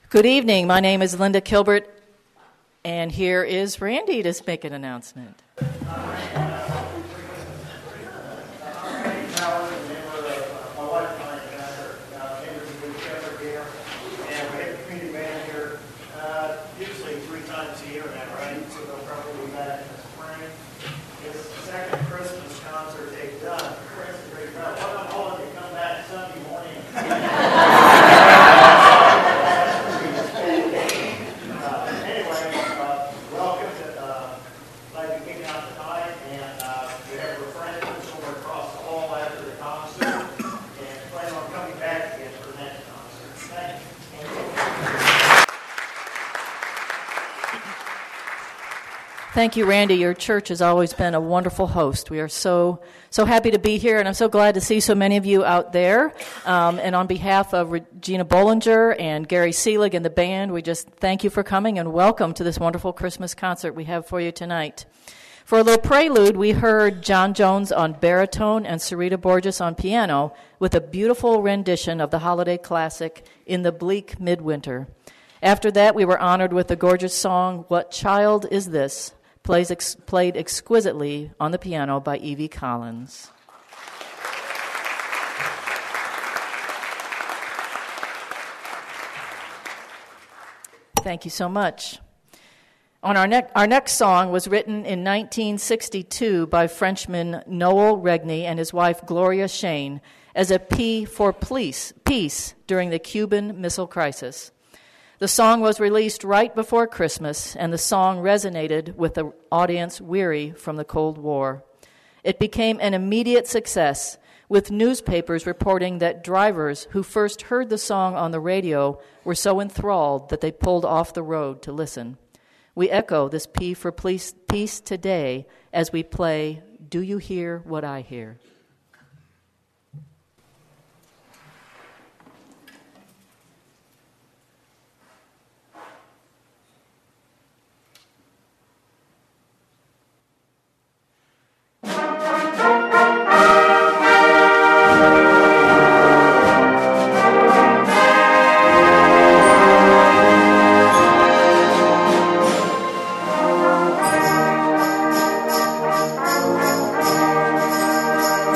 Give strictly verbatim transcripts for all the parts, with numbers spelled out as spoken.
Good evening. My name is Linda Kilbert, and here is Randy to make an announcement. Thank you, Randy. Your church has always been a wonderful host. We are so so happy to be here, and I'm so glad to see so many of you out there. Um, and on behalf of Regina Bollinger and Gary Seelig and the band, we just thank you for coming and welcome to this wonderful Christmas concert we have for you tonight. For a little prelude, we heard John Jones on baritone and Sarita Borges on piano with a beautiful rendition of the holiday classic In the Bleak Midwinter. After that, we were honored with the gorgeous song, What Child Is This?, Plays ex- played exquisitely on the piano by Evie Collins. Thank you so much. On our, ne- our next song was written in nineteen sixty-two by Frenchman Noel Regney and his wife Gloria Shane as a plea for peace, peace during the Cuban Missile Crisis. The song was released right before Christmas, and the song resonated with the audience weary from the Cold War. It became an immediate success, with newspapers reporting that drivers who first heard the song on the radio were so enthralled that they pulled off the road to listen. We echo this plea for peace today as we play Do You Hear What I Hear? Thank you.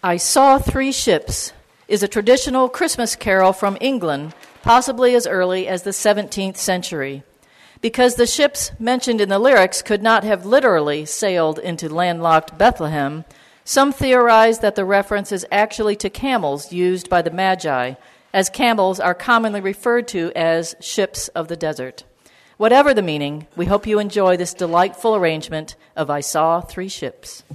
I Saw Three Ships is a traditional Christmas carol from England, possibly as early as the seventeenth century. Because the ships mentioned in the lyrics could not have literally sailed into landlocked Bethlehem, some theorize that the reference is actually to camels used by the Magi, as camels are commonly referred to as ships of the desert. Whatever the meaning, we hope you enjoy this delightful arrangement of I Saw Three Ships.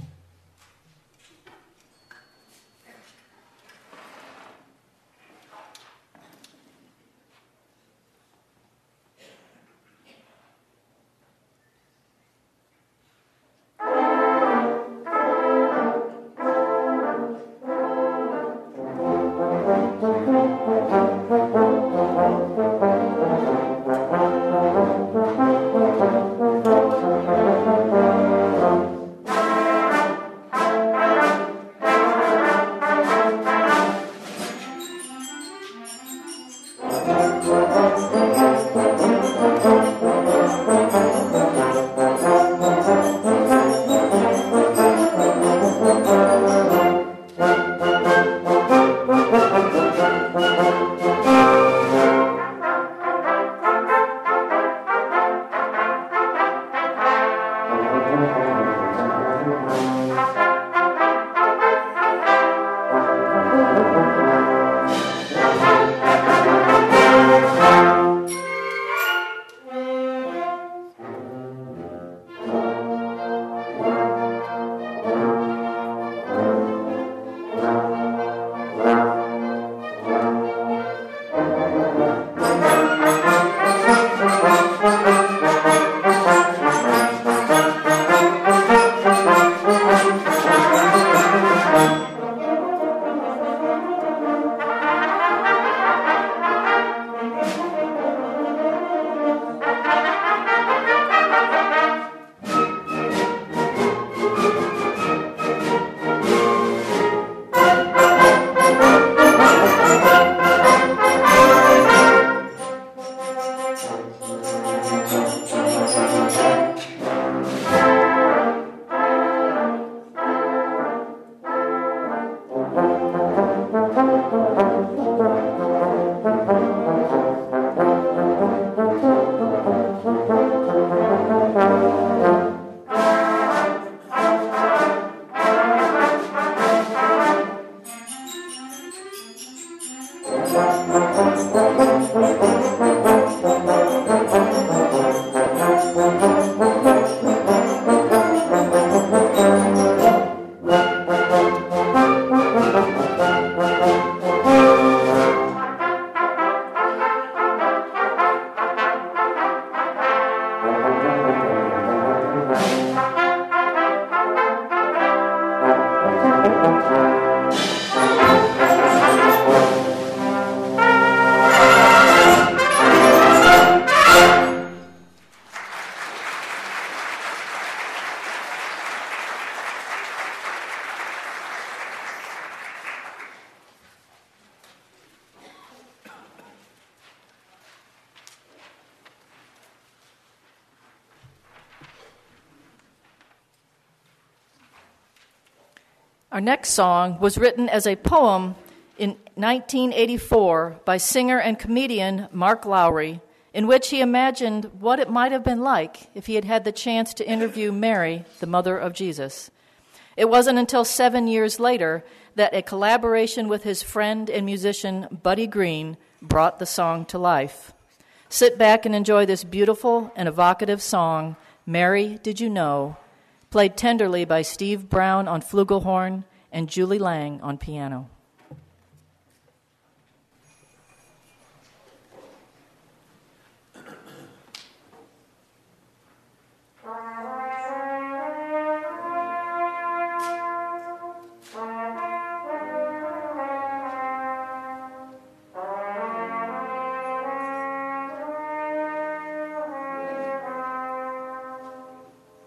Our next song was written as a poem in nineteen eighty-four by singer and comedian Mark Lowry, in which he imagined what it might have been like if he had had the chance to interview Mary, the mother of Jesus. It wasn't until seven years later that a collaboration with his friend and musician Buddy Green brought the song to life. Sit back and enjoy this beautiful and evocative song, Mary, Did You Know?, played tenderly by Steve Brown on flugelhorn and Julie Lang on piano.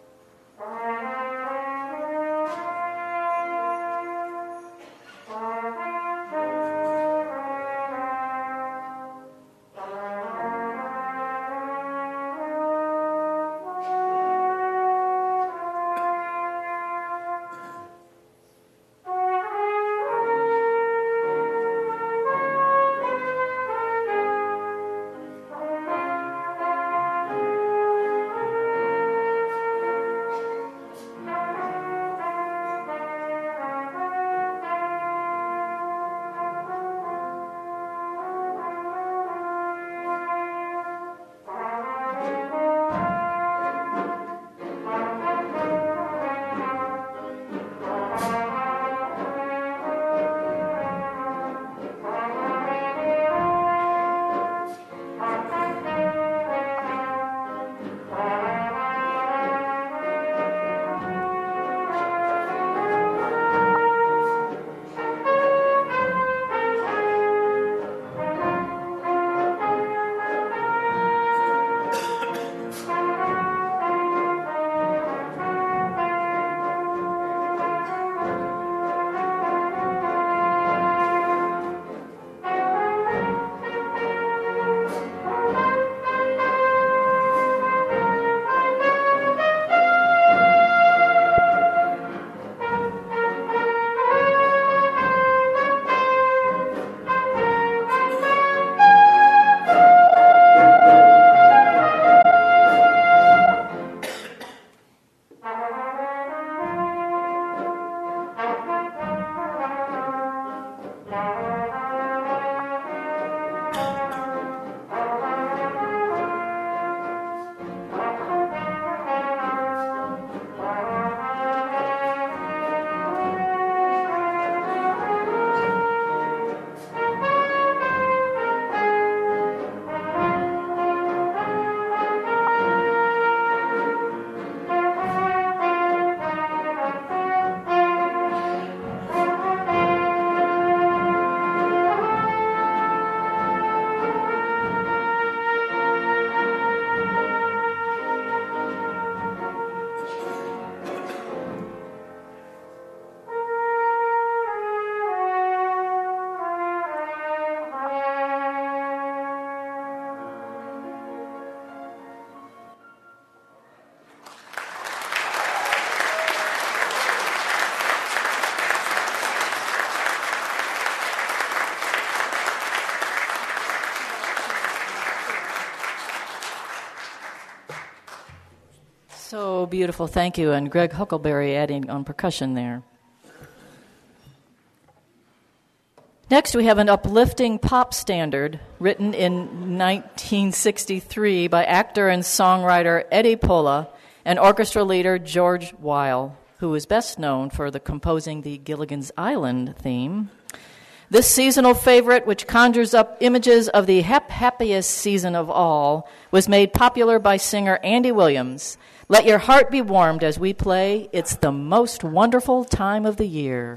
Bye. So beautiful, thank you. And Greg Huckleberry adding on percussion there. Next, we have an uplifting pop standard written in nineteen sixty-three by actor and songwriter Eddie Pola and orchestra leader George Weil, who is best known for the composing the Gilligan's Island theme. This seasonal favorite, which conjures up images of the hap- happiest season of all, was made popular by singer Andy Williams. Let your heart be warmed as we play It's the Most Wonderful Time of the Year.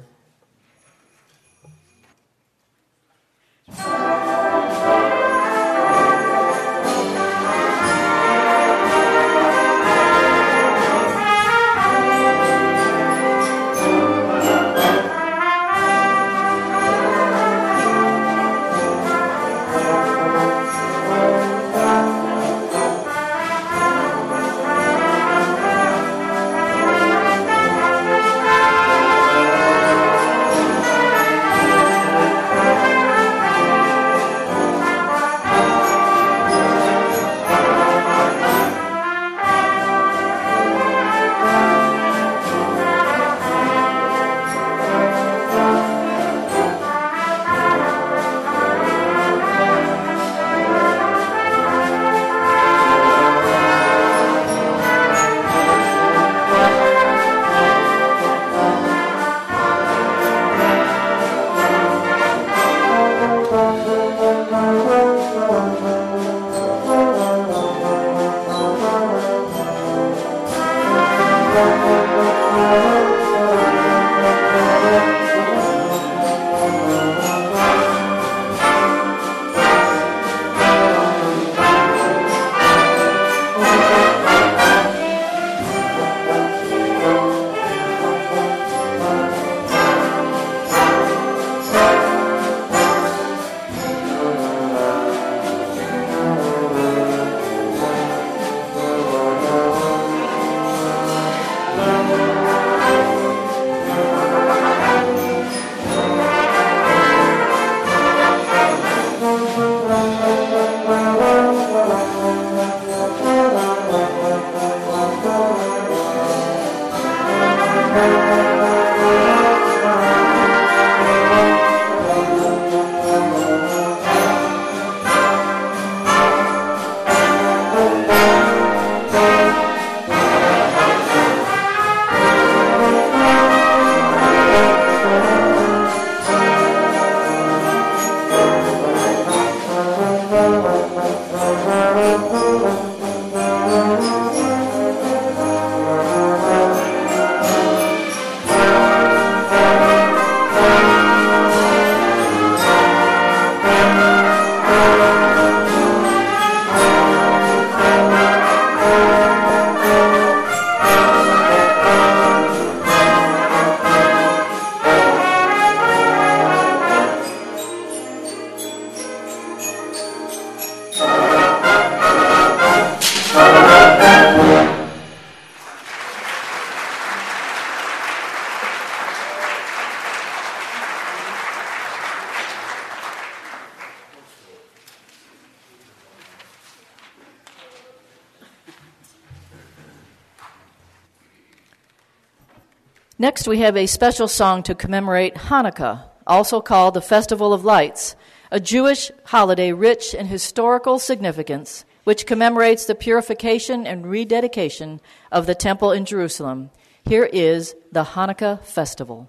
Next, we have a special song to commemorate Hanukkah, also called the Festival of Lights, a Jewish holiday rich in historical significance, which commemorates the purification and rededication of the temple in Jerusalem. Here is the Hanukkah Festival.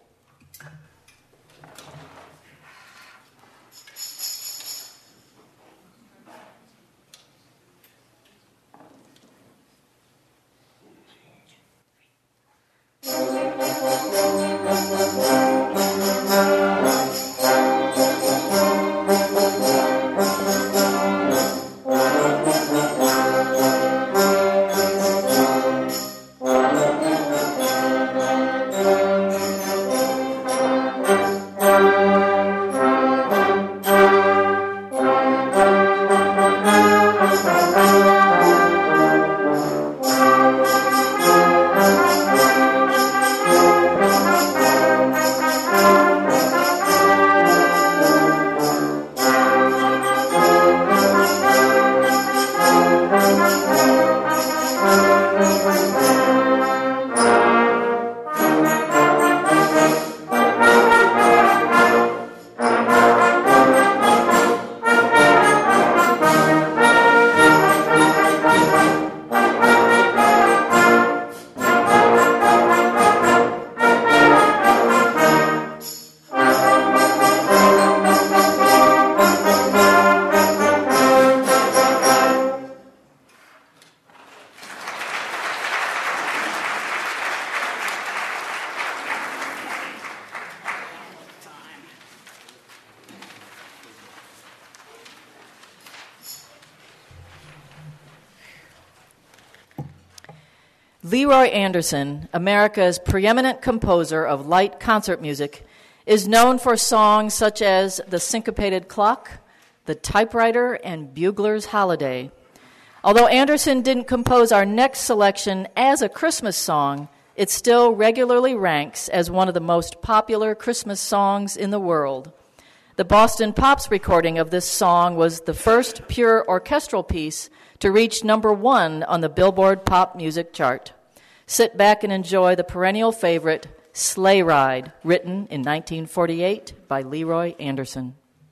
Leroy Anderson, America's preeminent composer of light concert music, is known for songs such as The Syncopated Clock, The Typewriter, and Bugler's Holiday. Although Anderson didn't compose our next selection as a Christmas song, it still regularly ranks as one of the most popular Christmas songs in the world. The Boston Pops recording of this song was the first pure orchestral piece to reach number one on the Billboard Pop Music chart. Sit back and enjoy the perennial favorite, Sleigh Ride, written in nineteen forty-eight by Leroy Anderson.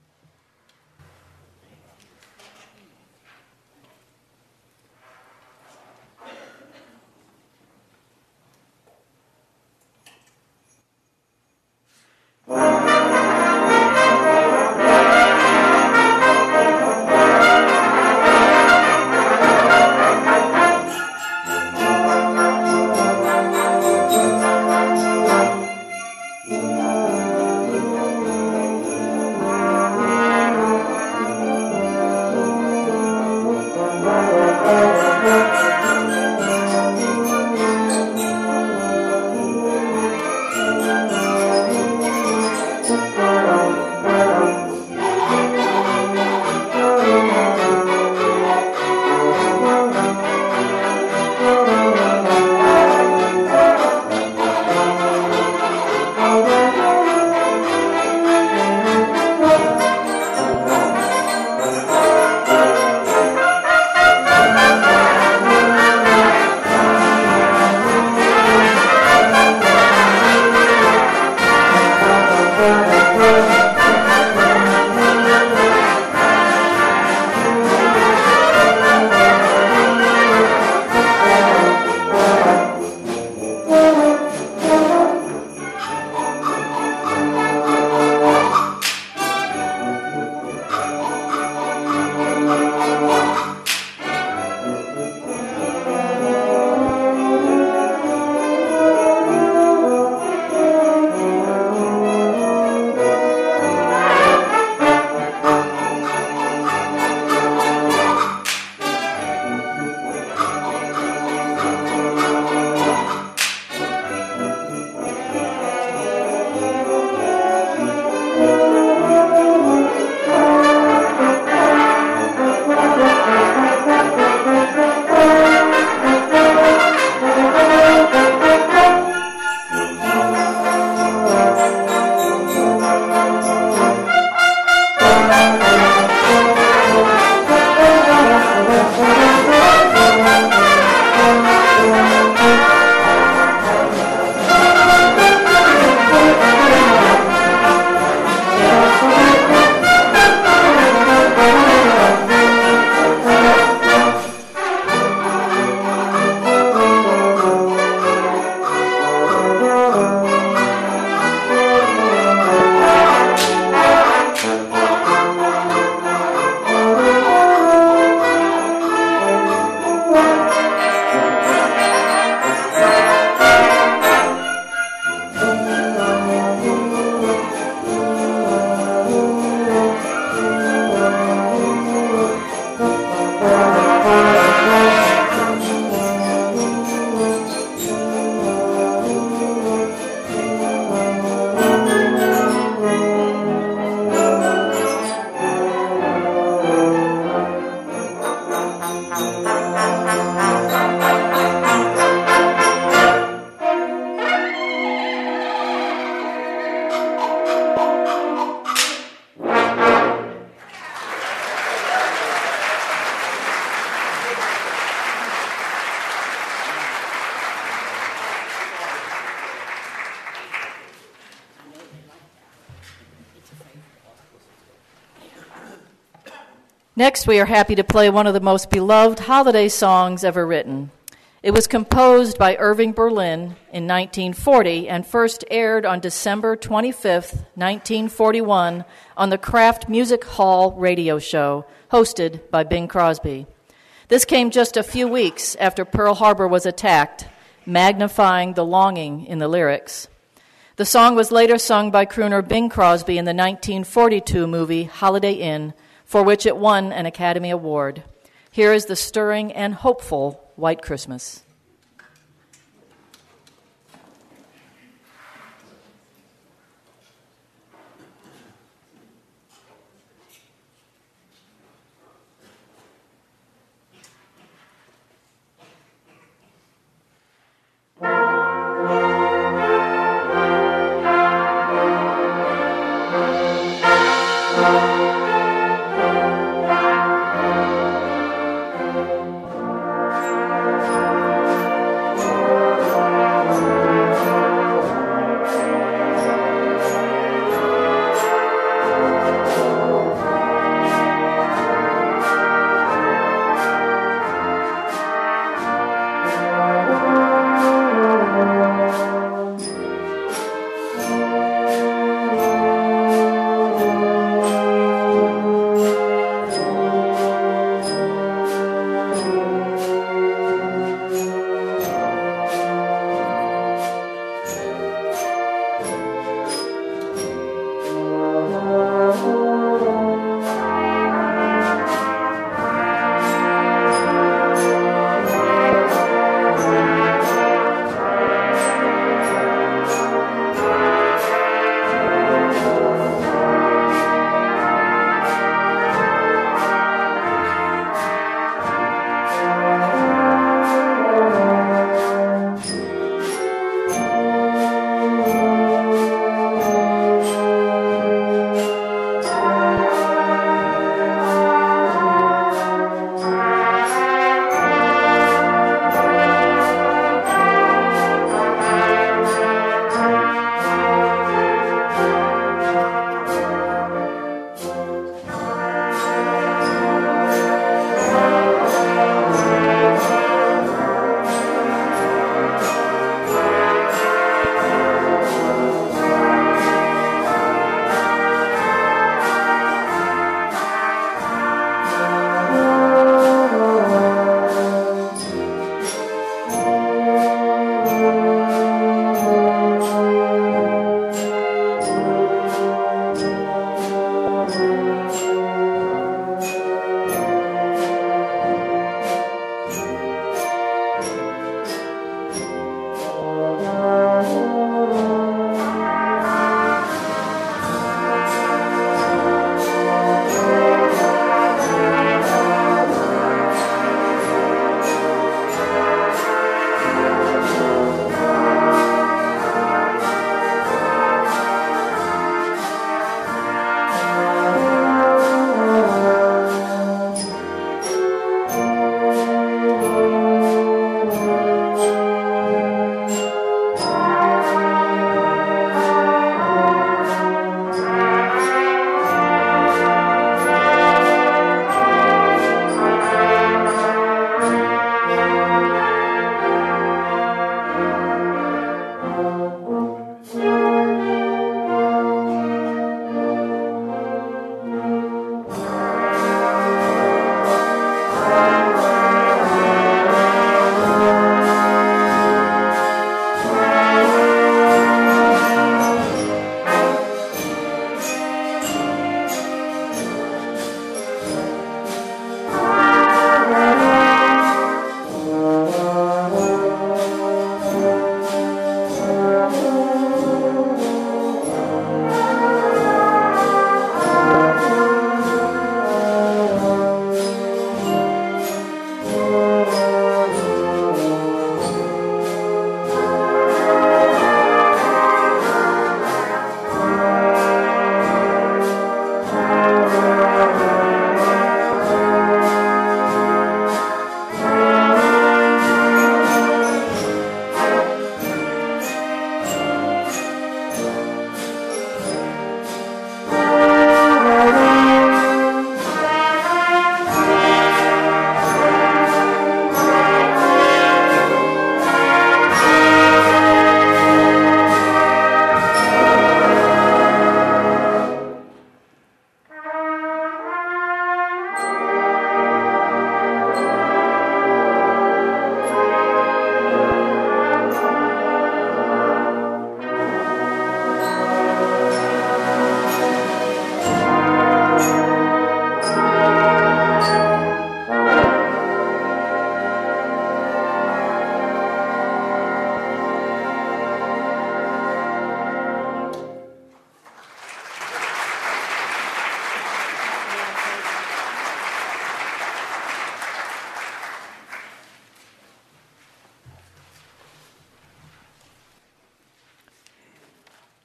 Next, we are happy to play one of the most beloved holiday songs ever written. It was composed by Irving Berlin in nineteen forty and first aired on December twenty-fifth, nineteen forty-one, on the Kraft Music Hall radio show, hosted by Bing Crosby. This came just a few weeks after Pearl Harbor was attacked, magnifying the longing in the lyrics. The song was later sung by crooner Bing Crosby in the nineteen forty-two movie Holiday Inn, for which it won an Academy Award. Here is the stirring and hopeful White Christmas.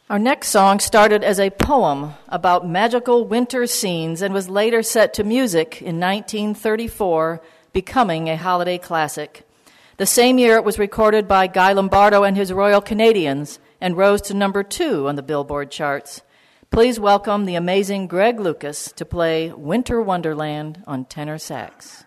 Our next song started as a poem about magical winter scenes and was later set to music in nineteen thirty-four, becoming a holiday classic. The same year, it was recorded by Guy Lombardo and his Royal Canadians and rose to number two on the Billboard charts. Please welcome the amazing Greg Lucas to play Winter Wonderland on tenor sax.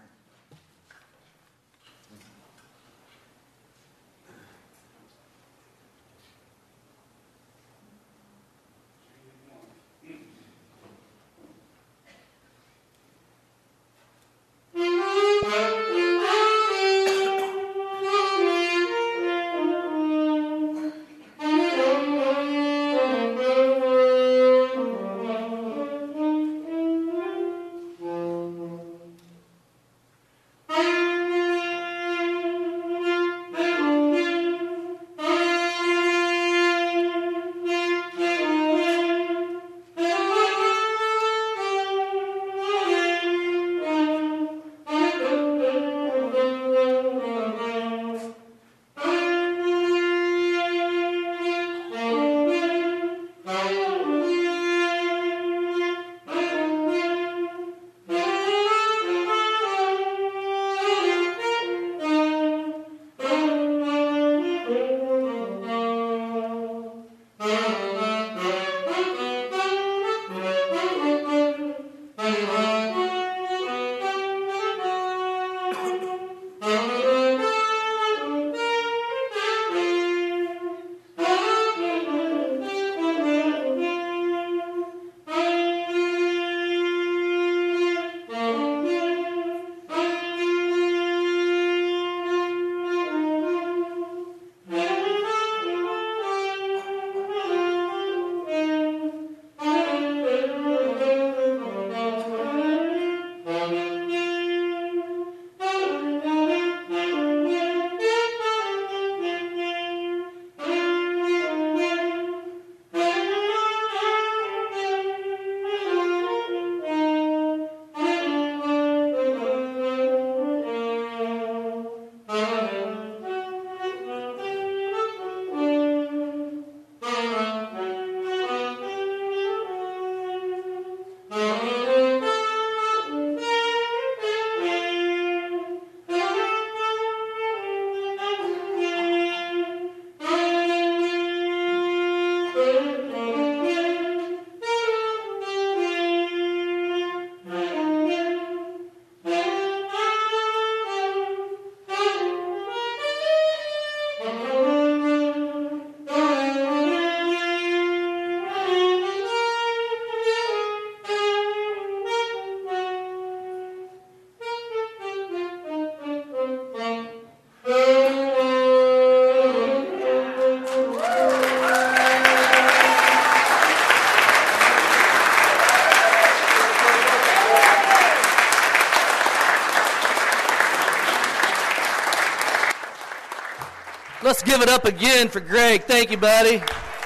Let's give it up again for Greg. Thank you, buddy.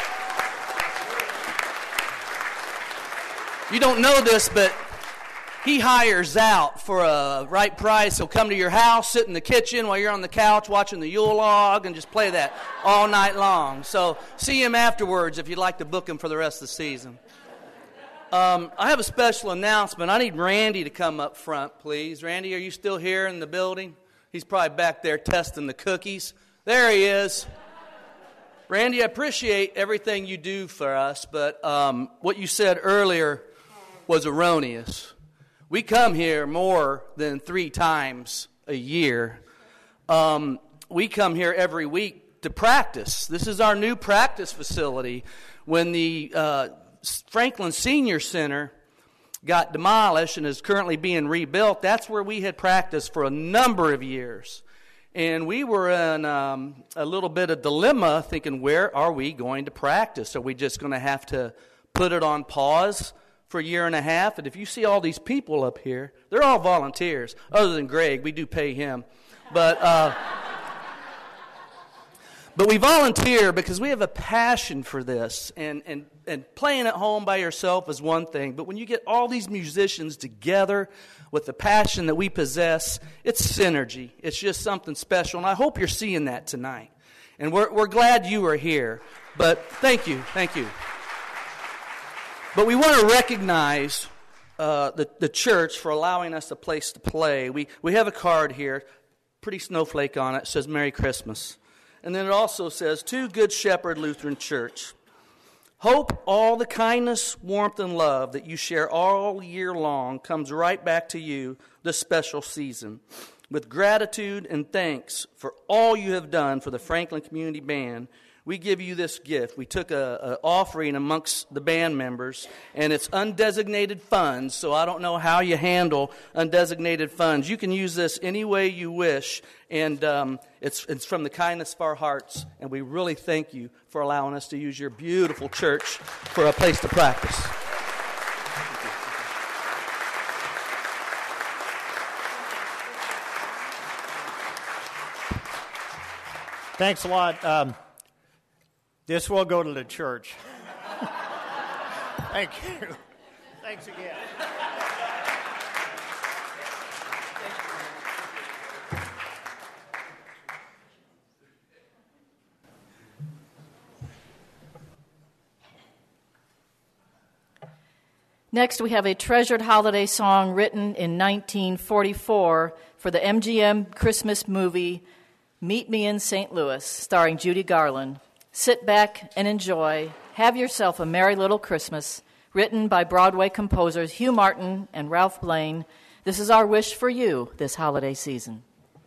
You don't know this, but he hires out for a right price. He'll come to your house, sit in the kitchen while you're on the couch watching the Yule log, and just play that all night long. So see him afterwards if you'd like to book him for the rest of the season. Um, I have a special announcement. I need Randy to come up front, please. Randy, are you still here in the building? He's probably back there testing the cookies. There he is. Randy, I appreciate everything you do for us, but um, what you said earlier was erroneous. We come here more than three times a year. Um, we come here every week to practice. This is our new practice facility. When the uh, Franklin Senior Center got demolished and is currently being rebuilt, that's where we had practiced for a number of years. And we were in um, a little bit of dilemma thinking, where are we going to practice? Are we just going to have to put it on pause for a year and a half? And if you see all these people up here, they're all volunteers. Other than Greg, we do pay him. But uh, but we volunteer because we have a passion for this. And, and, and playing at home by yourself is one thing. But when you get all these musicians together with the passion that we possess, it's synergy. It's just something special. And I hope you're seeing that tonight. And we're we're glad you are here. But thank you, thank you. But we want to recognize uh, the, the church for allowing us a place to play. We, we have a card here, pretty snowflake on it. It says Merry Christmas. And then it also says, to Good Shepherd Lutheran Church. Hope all the kindness, warmth, and love that you share all year long comes right back to you this special season. With gratitude and thanks for all you have done for the Franklin Community Band, we give you this gift. We took an offering amongst the band members, and it's undesignated funds, so I don't know how you handle undesignated funds. You can use this any way you wish, and um, it's, it's from the kindness of our hearts, and we really thank you for allowing us to use your beautiful church for a place to practice. Thanks a lot. Um, This will go to the church. Thank you. Thanks again. Next, we have a treasured holiday song written in nineteen forty-four for the M G M Christmas movie Meet Me in Saint Louis, starring Judy Garland. Sit back and enjoy. Have yourself a merry little Christmas. Written by Broadway composers Hugh Martin and Ralph Blaine. This is our wish for you this holiday season.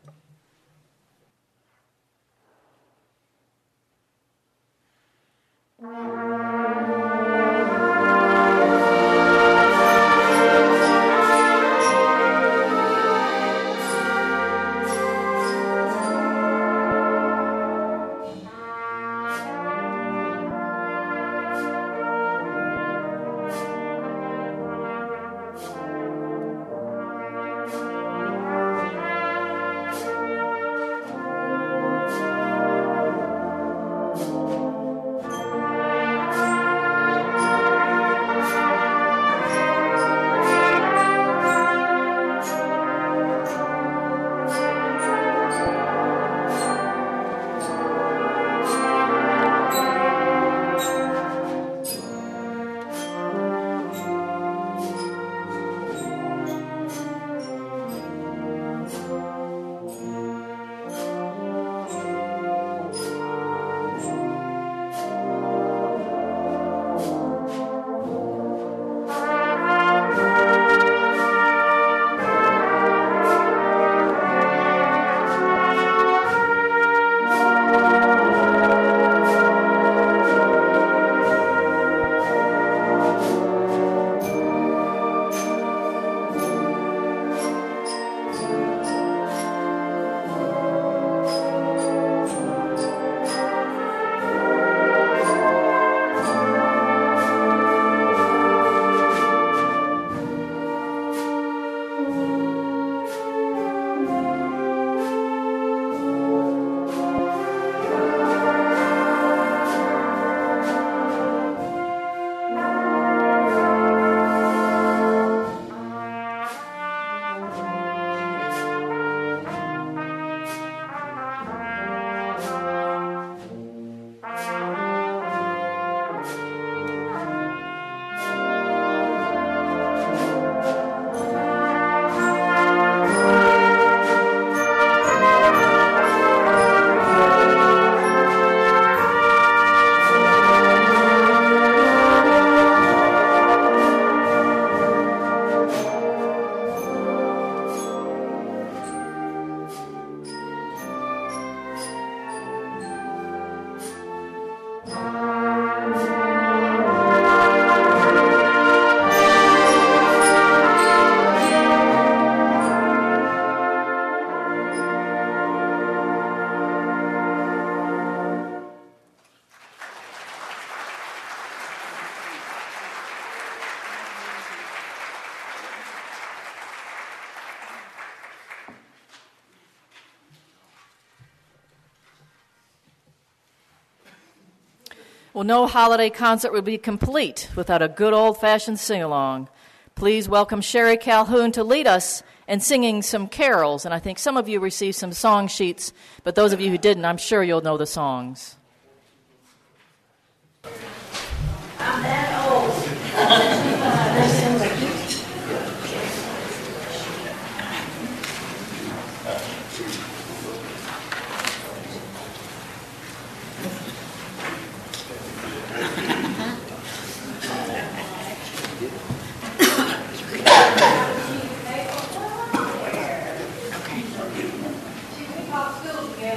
Well, no holiday concert would be complete without a good old-fashioned sing-along. Please welcome Sherry Calhoun to lead us in singing some carols. And I think some of you received some song sheets, but those of you who didn't, I'm sure you'll know the songs.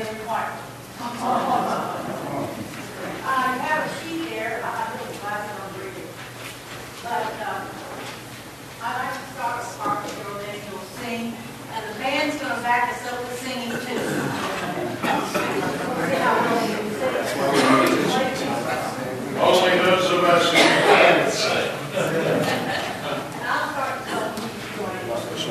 in the choir. I have a sheet there. I have a little glasses on reading. But um, I like to start with Sparkle Girl, then you'll sing. And the band's going to back us up with singing, too. See how well you can sing. Only knows so much you can say. And I'll start telling you what it is.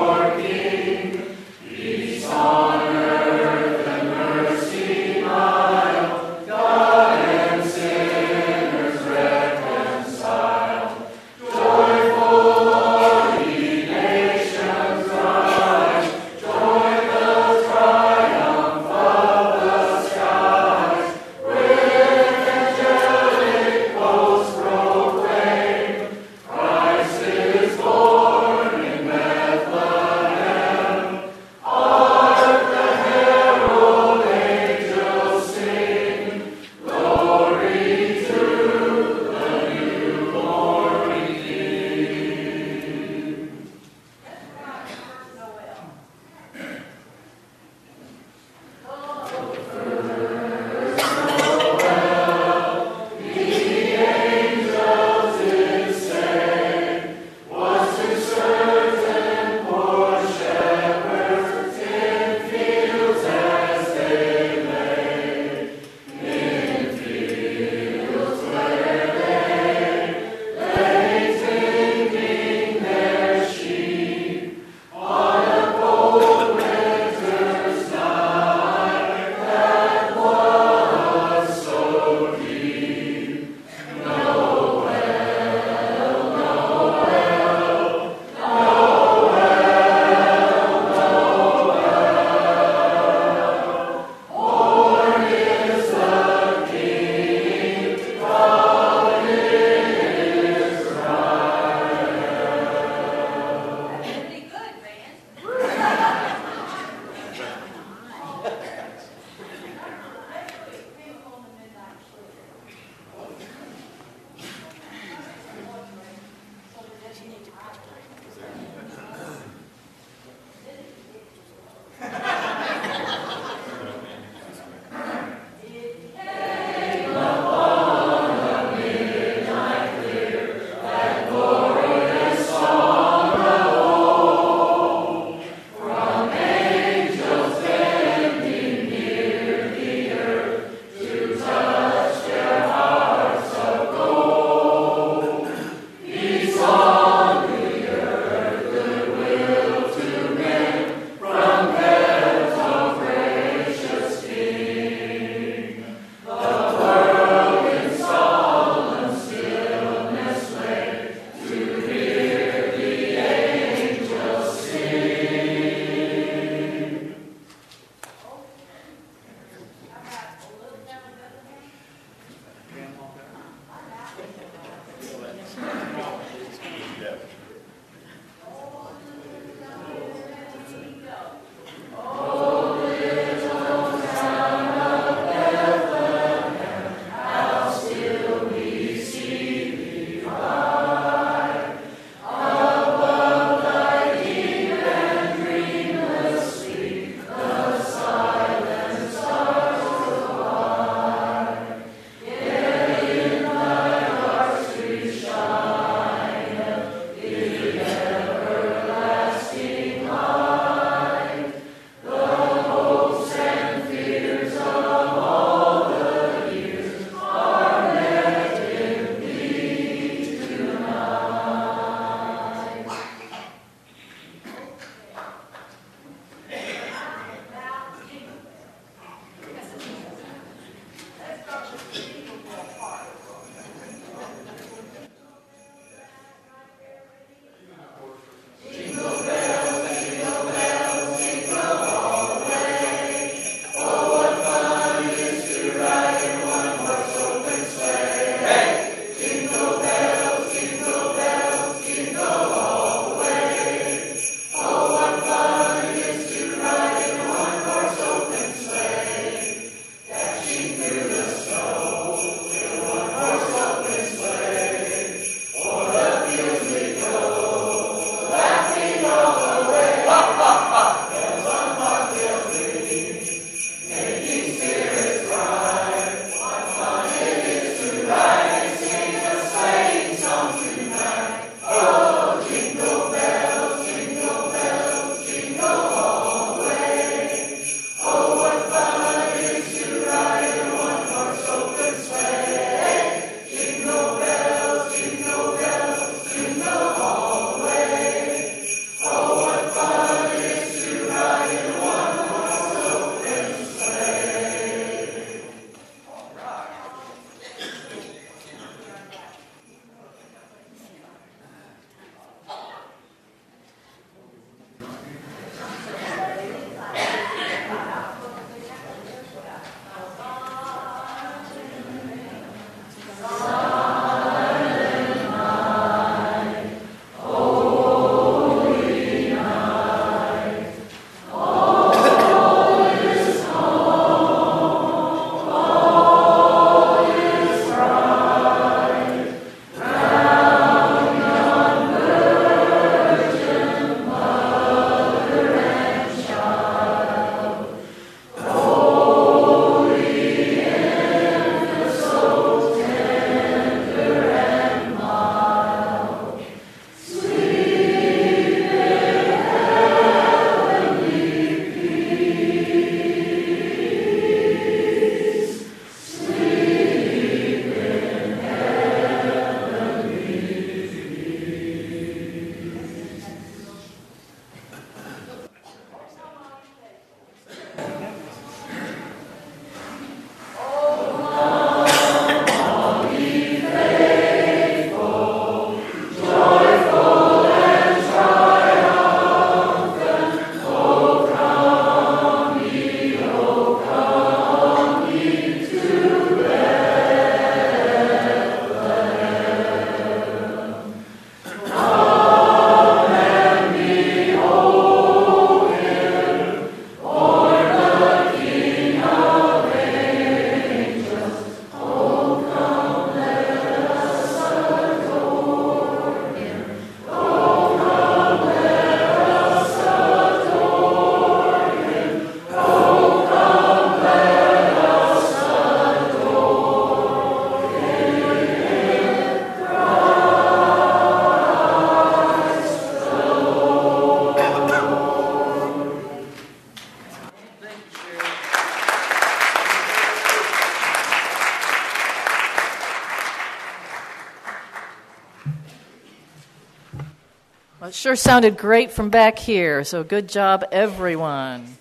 Peace on earth and mercy mild. Well, it sure sounded great from back here, so good job, everyone.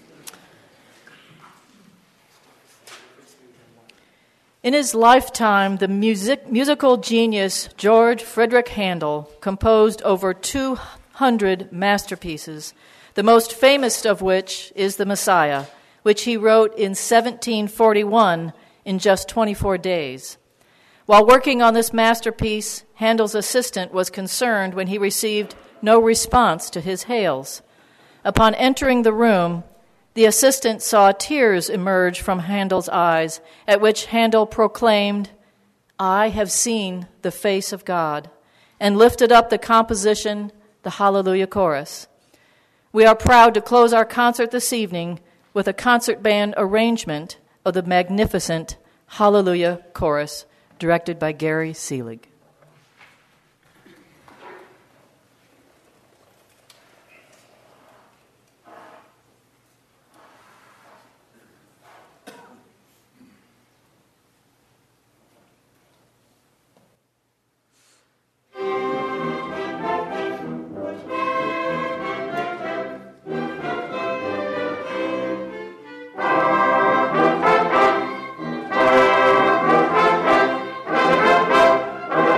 In his lifetime, the music, musical genius George Friedrich Handel composed over two hundred masterpieces, the most famous of which is The Messiah, which he wrote in seventeen forty-one in just twenty-four days. While working on this masterpiece, Handel's assistant was concerned when he received no response to his hails. Upon entering the room, the assistant saw tears emerge from Handel's eyes, at which Handel proclaimed, "I have seen the face of God," and lifted up the composition, the Hallelujah Chorus. We are proud to close our concert this evening with a concert band arrangement of the magnificent Hallelujah Chorus, directed by Gary Seelig. Thank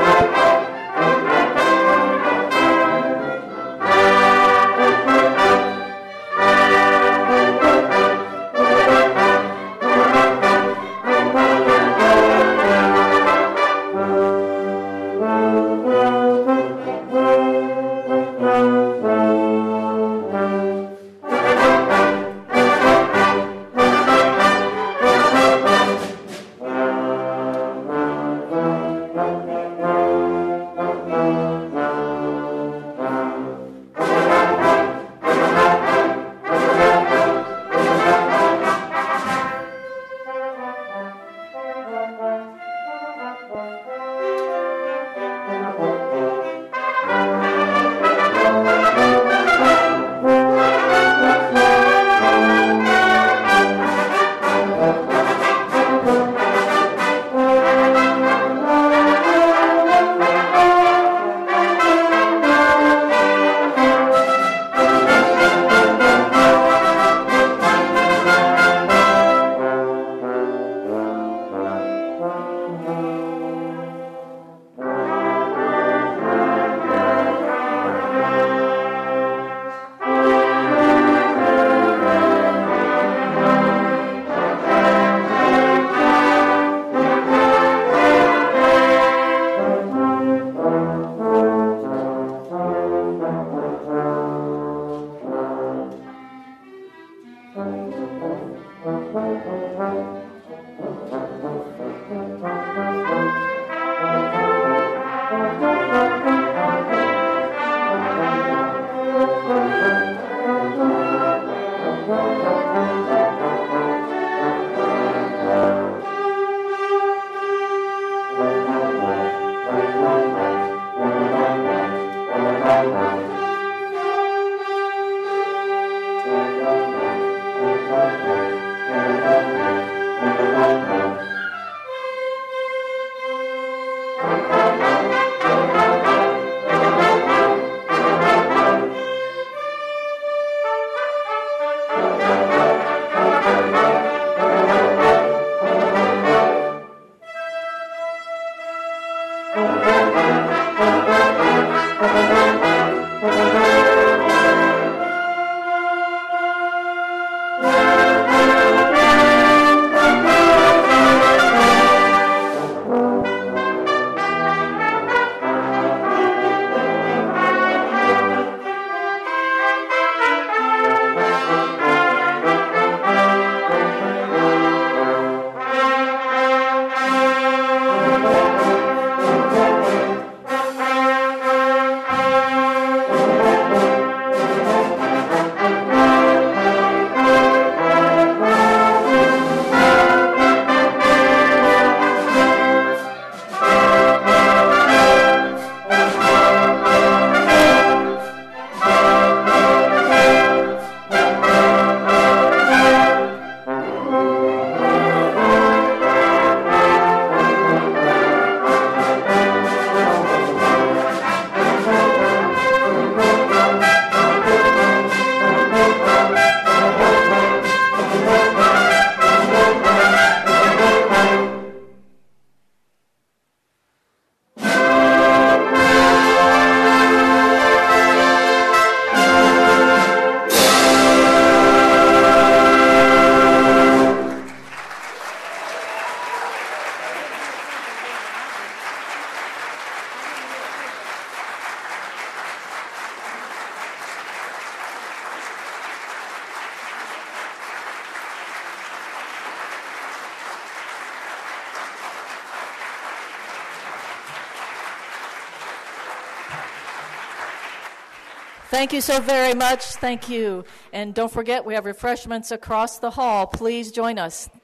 Thank you so very much. Thank you. And don't forget, we have refreshments across the hall. Please join us.